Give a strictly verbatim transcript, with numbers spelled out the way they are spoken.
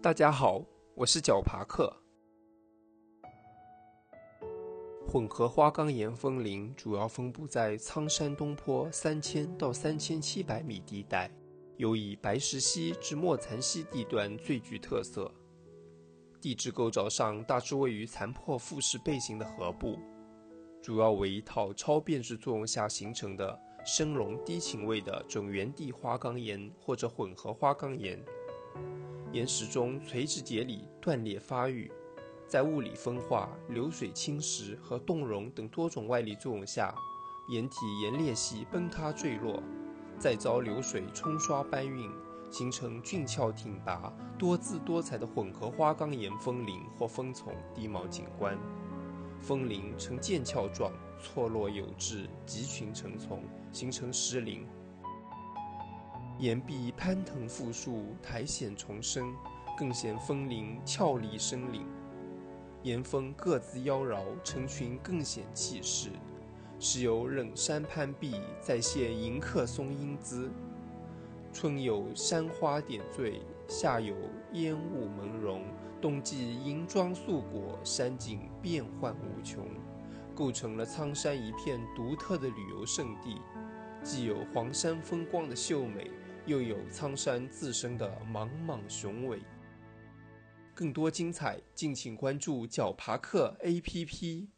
大家好，我是角爬克。混合花岗岩峰林主要分布在苍山东坡三千到三千七百米地带，尤以白石溪至莫残溪地段最具特色。地质构造上大致位于残破复式背形的河部，主要为一套超变质作用下形成的深溶低倾位的准原地花岗岩或者混合花岗岩。岩石中垂直节理断裂发育，在物理分化、流水侵蚀和冻融等多种外力作用下，岩体沿裂隙崩塌坠落，再遭流水冲刷搬运，形成俊俏挺拔、多姿多彩的混合花岗岩峰林或峰丛地貌景观。峰林呈剑鞘状，错落有致，集群成丛，形成石林。岩壁攀藤附树，苔藓丛生，更显峰林俏丽生灵。岩峰各自妖娆，成群更显气势。时有忍山攀壁，再现迎客松英姿。春有山花点缀，夏有烟雾朦胧，冬季银装素裹，山景变幻无穷，构成了苍山一片独特的旅游胜地。既有黄山风光的秀美，又有苍山自身的莽莽雄伟。更多精彩，敬请关注角爬克 A P P。